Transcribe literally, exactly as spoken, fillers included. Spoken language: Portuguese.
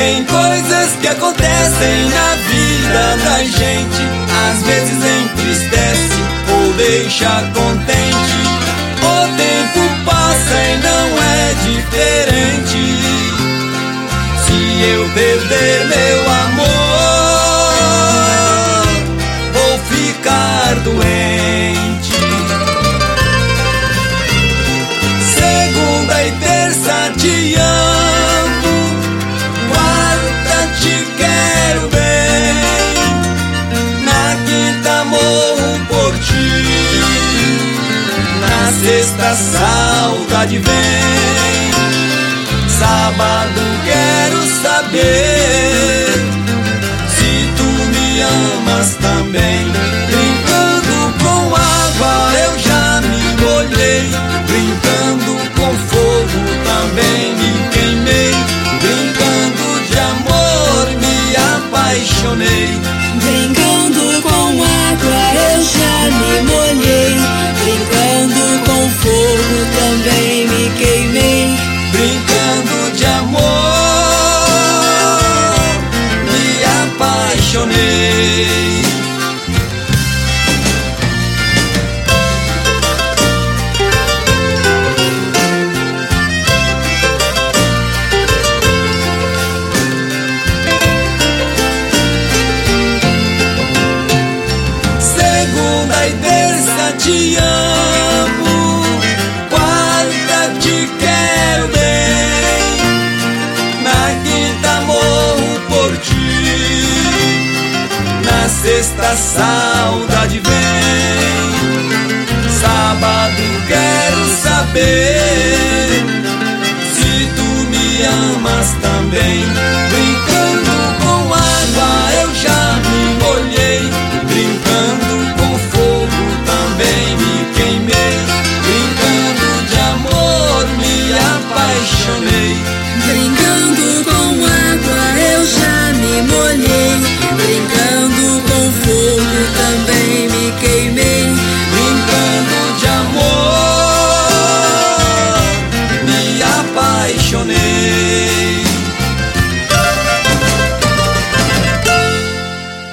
Tem coisas que acontecem na vida da gente, às vezes entristece ou deixa contente. O tempo passa e não é diferente. Se eu perder meu amor, vou ficar doente. Segunda e terça te amo, quarta te quero bem, na quinta morro por ti, na sexta saudade vem, sábado quero saber se tu me amas também. Brincando com água eu já me molhei, brincando com fogo também me queimei, brincando de amor me apaixonei. Brincando com água eu já me molhei, brincando com fogo também me queimei, brincando de amor me apaixonei. Segunda e terça te amo, quarta te quero bem, na quinta morro por ti, na sexta saudade vem, sábado quero saber